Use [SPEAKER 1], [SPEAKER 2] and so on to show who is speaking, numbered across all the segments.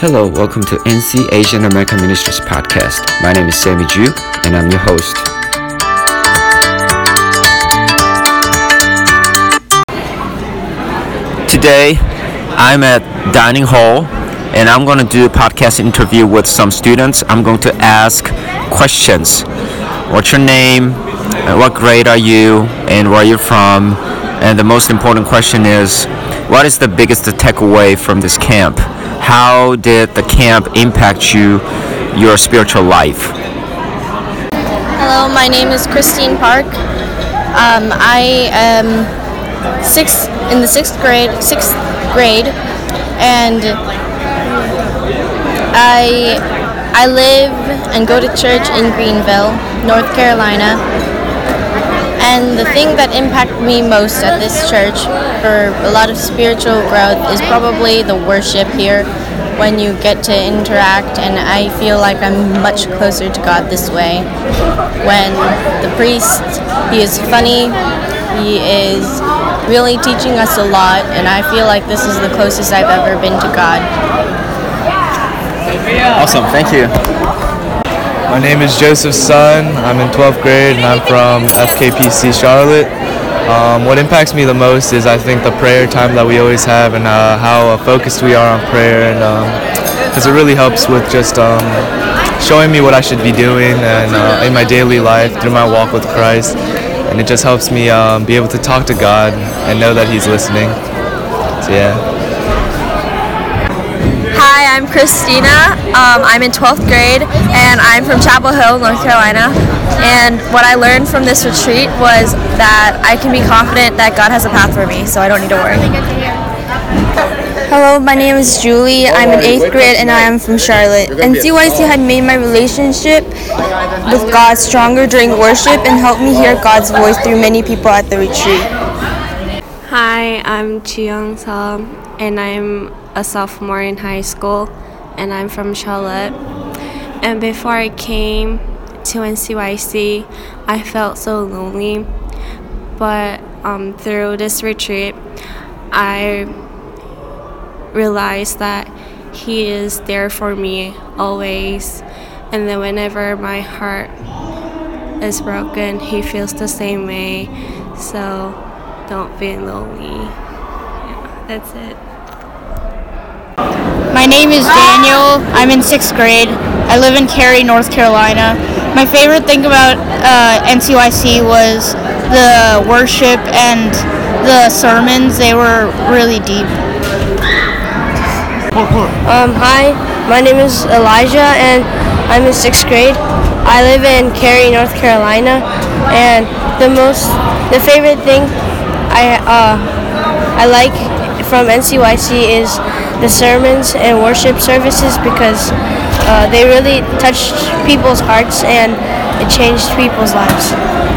[SPEAKER 1] Hello, welcome to NC Asian American Ministries podcast. My name is Sammy Ju, and I'm your host. Today, I'm at dining hall, and I'm going to do a podcast interview with some students. I'm going to ask questions. What's your name? What grade are you? And where are you from? And the most important question is, what is the biggest takeaway from this camp? How did the camp impact your spiritual life?
[SPEAKER 2] Hello, my name is Christine Park. I am in the sixth grade, and I live and go to church in Greenville, North Carolina. And the thing that impacted me most at this church for a lot of spiritual growth is probably the worship here, when you get to interact, and I feel like I'm much closer to God this way. When the priest, he is funny, he is really teaching us a lot, and I feel like this is the closest I've ever been to God.
[SPEAKER 1] Awesome, thank you.
[SPEAKER 3] My name is Joseph Sun. I'm in 12th grade and I'm from FKPC Charlotte. What impacts me the most is I think the prayer time that we always have, and how focused we are on prayer, and because it really helps with just showing me what I should be doing and in my daily life through my walk with Christ, and it just helps me be able to talk to God and know that He's listening. So yeah.
[SPEAKER 4] Hi, I'm Christina. I'm in 12th grade, and I'm from Chapel Hill, North Carolina. And what I learned from this retreat was that I can be confident that God has a path for me, so I don't need to worry.
[SPEAKER 5] Hello, my name is Julie. I'm in 8th grade and I am from Charlotte. NCYC had made my relationship with God stronger during worship and helped me hear God's voice through many people at the retreat.
[SPEAKER 6] Hi, I'm Chiyoung Seo, and I'm a sophomore in high school, and I'm from Charlotte. And before I came to NCYC, I felt so lonely, but through this retreat, I realized that He is there for me always, and that whenever my heart is broken, He feels the same way, so don't feel lonely. Yeah, that's it.
[SPEAKER 7] My name is Daniel. I'm in 6th grade. I live in Cary, North Carolina. My favorite thing about NCYC was the worship and the sermons. They were really deep.
[SPEAKER 5] Hi, my name is Elijah and I'm in 6th grade. I live in Cary, North Carolina, and the favorite thing I like from NCYC is the sermons and worship services, because they really touched people's hearts and it changed people's lives.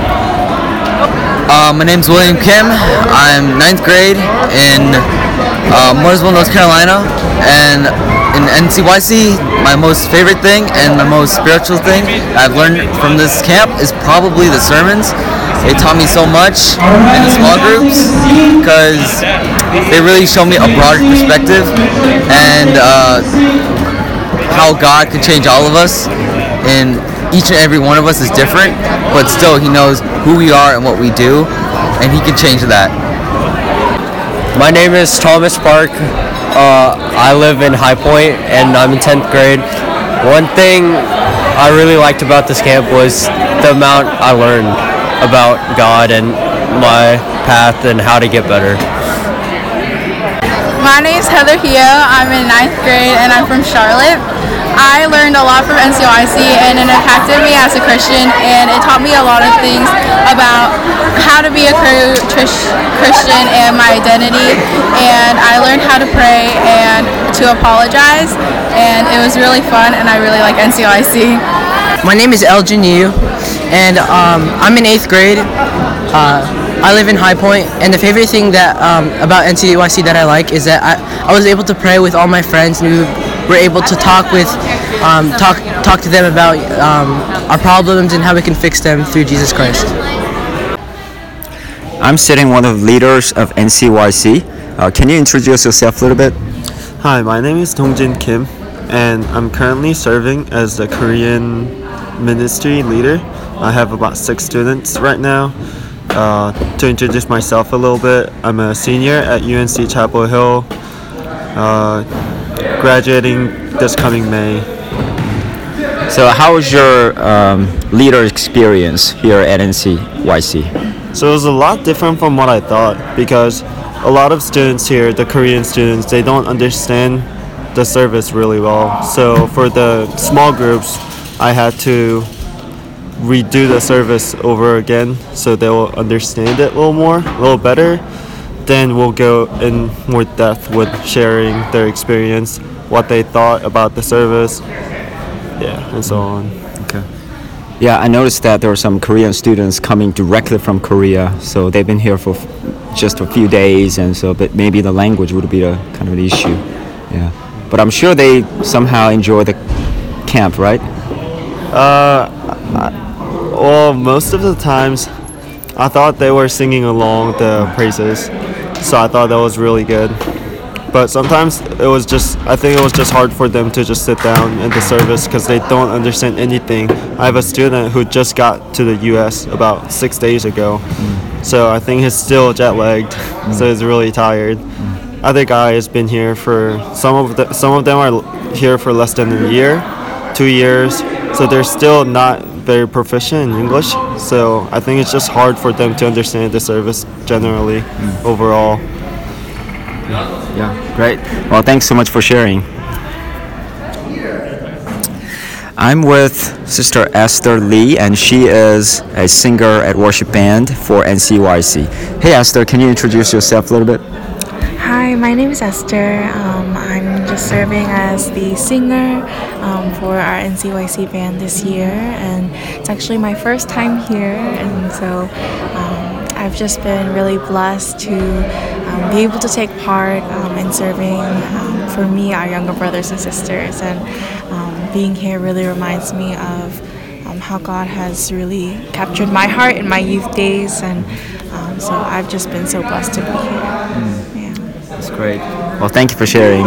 [SPEAKER 8] My name's William Kim. I'm 9th grade in Mooresville, North Carolina, and in NCYC, my most favorite thing and the most spiritual thing I've learned from this camp is probably the sermons. They taught me so much in the small groups, because they really show me a broader perspective, and how God can change all of us, and each and every one of us is different, but still He knows who we are and what we do, and He can change that.
[SPEAKER 9] My name is Thomas Park. I live in High Point and I'm in 10th grade. One thing I really liked about this camp was the amount I learned about God and my path and how to get better.
[SPEAKER 10] My name is Heather Hio. I'm in 9th grade and I'm from Charlotte. I learned a lot from NCYC, and it impacted me as a Christian, and it taught me a lot of things about how to be a Christian and my identity, and I learned how to pray and to apologize, and it was really fun, and I really like NCYC.
[SPEAKER 11] My name is Elgin Yu, and I'm in 8th grade. I live in High Point, and the favorite thing that about NCYC that I like is that I was able to pray with all my friends, and we were able to talk to them about our problems and how we can fix them through Jesus Christ.
[SPEAKER 1] I'm sitting one of the leaders of NCYC. Can you introduce yourself a little bit?
[SPEAKER 12] Hi, my name is Dongjin Kim. and I'm currently serving as the Korean ministry leader. I have about 6 students right now. To introduce myself a little bit, I'm a senior at UNC Chapel Hill, graduating this coming May.
[SPEAKER 1] So how was your leader experience here at NCYC?
[SPEAKER 12] So it was a lot different from what I thought, because a lot of students here, the Korean students, they don't understand the service really well. So for the small groups, I had to redo the service over again so they will understand it a little better. Then we'll go in more depth with sharing their experience, what they thought about the service, and so on.
[SPEAKER 1] Okay. Yeah, I noticed that there were some Korean students coming directly from Korea, so they've been here for just a few days, and so but maybe the language would be the kind of the issue. Yeah, but I'm sure they somehow enjoy the camp, right?
[SPEAKER 12] Well, most of the times, I thought they were singing along the praises, so I thought that was really good. But sometimes I think it was just hard for them to just sit down in the service because they don't understand anything. I have a student who just got to the U.S. about 6 days ago, so I think he's still jet lagged, so he's really tired. Other guy has been here for some of them are here for less than a year, 2 years, so they're still not very proficient in English. So I think it's just hard for them to understand the service generally, overall.
[SPEAKER 1] Yeah, great. Well, thanks so much for sharing. I'm with Sister Esther Lee, and she is a singer at worship band for NCYC. Hey Esther, can you introduce yourself a little bit?
[SPEAKER 13] Hi, my name is Esther. I'm just serving as the singer for our NCYC band this year, and it's actually my first time here, and so I've just been really blessed to be able to take part in serving, for me, our younger brothers and sisters, and being here really reminds me of how God has really captured my heart in my youth days, and so I've just been so blessed to be here. Yeah.
[SPEAKER 1] That's great. Well, thank you for sharing.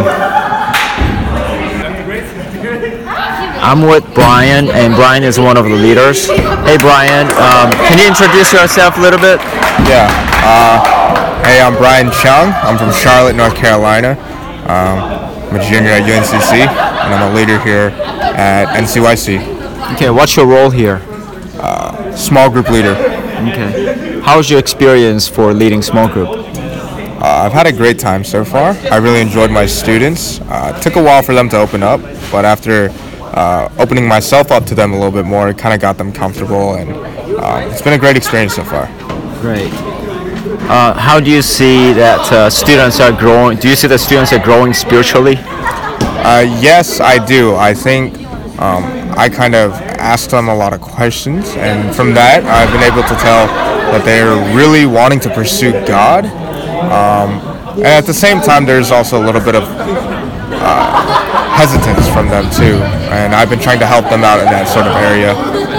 [SPEAKER 1] I'm with Brian, and Brian is one of the leaders. Hey Brian, can you introduce yourself a little bit?
[SPEAKER 14] Yeah. Hey, I'm Brian Chung. I'm from Charlotte, North Carolina. I'm a junior at UNCC, and I'm a leader here at NCYC.
[SPEAKER 1] Okay, what's your role here?
[SPEAKER 14] Small group leader.
[SPEAKER 1] Okay. How's your experience for leading small group?
[SPEAKER 14] I've had a great time so far. I really enjoyed my students. It took a while for them to open up, but after opening myself up to them a little bit more, it kind of got them comfortable, and it's been a great experience so far.
[SPEAKER 1] Great. How do you see that students are growing? Do you see that students are growing spiritually?
[SPEAKER 14] Yes, I do. I think I kind of asked them a lot of questions, and from that, I've been able to tell that they're really wanting to pursue God. And at the same time, there's also a little bit of hesitance from them too, and I've been trying to help them out in that sort of area.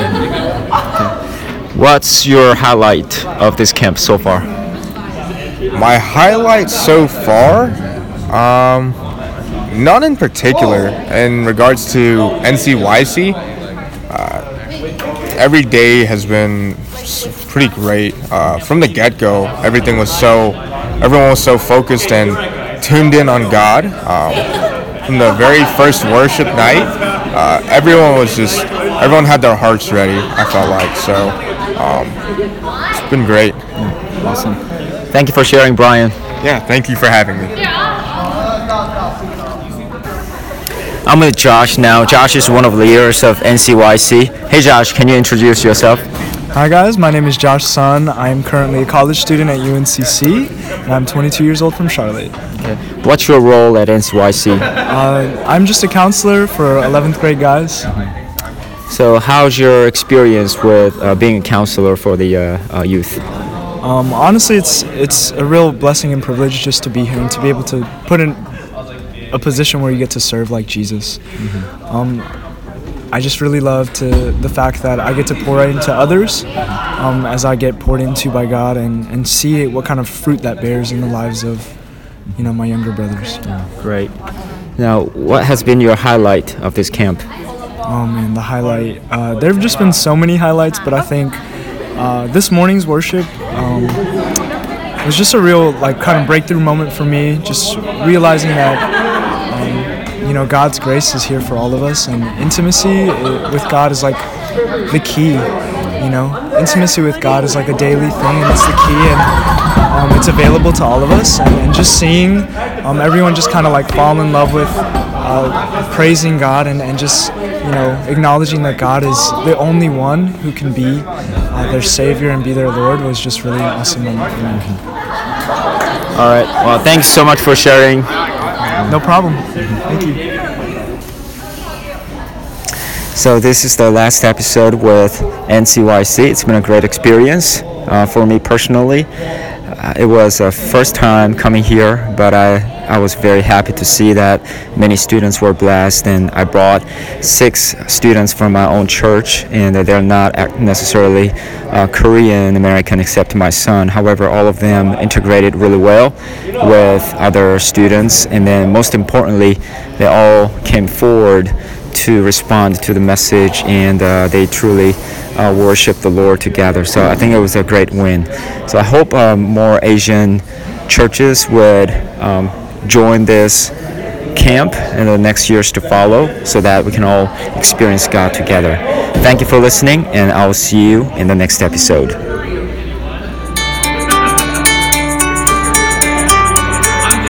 [SPEAKER 1] What's your highlight of this camp so far?
[SPEAKER 14] My highlight so far? None in particular. In regards to NCYC, every day has been pretty great. From the get-go, everyone was so focused and tuned in on God. From the very first worship night, everyone had their hearts ready, I felt like. So it's been great.
[SPEAKER 1] Awesome. Thank you for sharing, Brian.
[SPEAKER 14] Yeah, thank you for having me.
[SPEAKER 1] I'm with Josh now. Josh is one of the leaders of NCYC. Hey Josh, can you introduce yourself?
[SPEAKER 15] Hi guys, my name is Josh Sun. I'm currently a college student at UNCC, and I'm 22 years old from Charlotte.
[SPEAKER 1] Okay. What's your role at NCYC?
[SPEAKER 15] I'm just a counselor for 11th grade guys.
[SPEAKER 1] So how's your experience with being a counselor for the youth?
[SPEAKER 15] Honestly, it's a real blessing and privilege just to be here and to be able to put in a position where you get to serve like Jesus. I just really love the fact that I get to pour into others as I get poured into by God, and see what kind of fruit that bears in the lives of my younger brothers.
[SPEAKER 1] Great. Now, what has been your highlight of this camp?
[SPEAKER 15] Oh man, the highlight. There have just been so many highlights, but I think this morning's worship was just a real kind of breakthrough moment for me. Just realizing that God's grace is here for all of us, and intimacy with God is like the key. Intimacy with God is like a daily thing, and it's the key, and it's available to all of us. And just seeing everyone just kind of fall in love with praising God and just acknowledging that God is the only one who can be their Savior and be their Lord was just really an awesome moment for me.
[SPEAKER 1] All right. Well, thanks so much for sharing.
[SPEAKER 15] No problem. Thank you.
[SPEAKER 1] So this is the last episode with NCYC. It's been a great experience for me personally. It was a first time coming here, but I was very happy to see that many students were blessed, and I brought 6 students from my own church, and they're not necessarily Korean American except my son. However, all of them integrated really well with other students, and then most importantly, they all came forward to respond to the message, and they truly worship the Lord together. So I think it was a great win. So I hope more Asian churches would join this camp in the next years to follow, so that we can all experience God together. Thank you for listening, and I'll see you in the next episode.